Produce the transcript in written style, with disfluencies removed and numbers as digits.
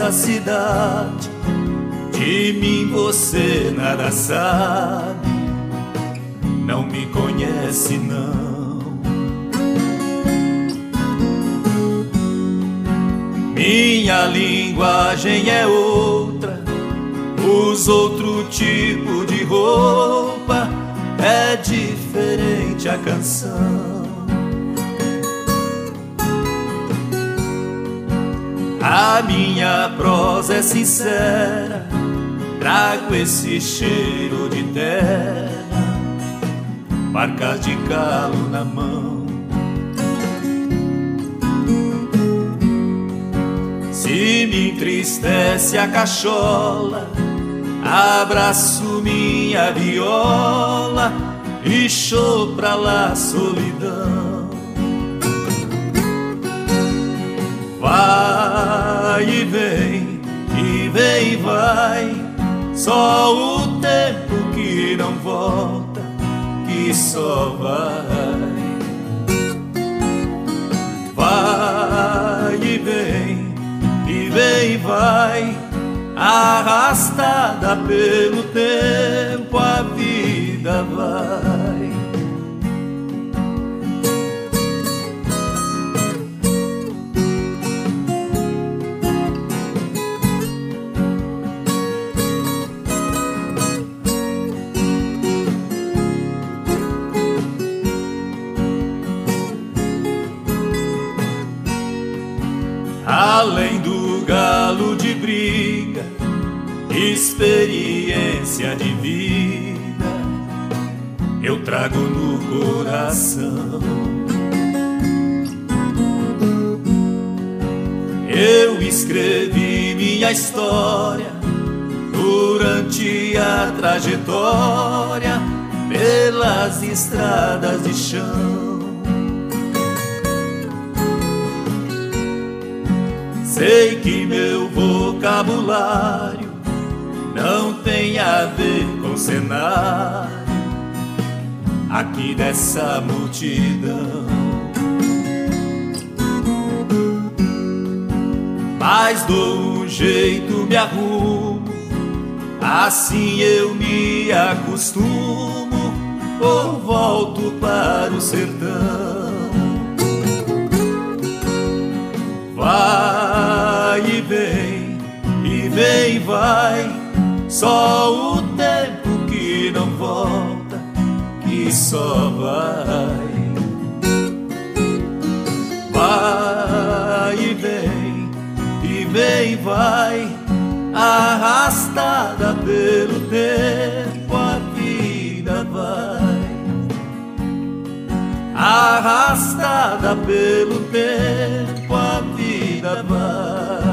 dessa cidade, de mim você nada sabe, não me conhece não. Minha linguagem é outra, uso outro tipo de roupa, é diferente a canção. A minha prosa é sincera, trago esse cheiro de terra, marcas de calo na mão. Se me entristece a cachola, abraço minha viola e show pra lá solidão. Vai e vem e vai, só o tempo que não volta, que só vai. Vai e vem e vai, arrastada pelo tempo a vida vai. Além do galo de briga, experiência de vida eu trago no coração. Eu escrevi minha história durante a trajetória pelas estradas de chão. Sei que meu vocabulário não tem a ver com cenário aqui dessa multidão, mas dou um jeito, me arrumo, assim eu me acostumo ou volto para o sertão. Vai e vem e vai, só o tempo que não volta, que só vai. Vai e vem e vai, arrastada pelo tempo a vida vai. Arrastada pelo tempo a vida vai.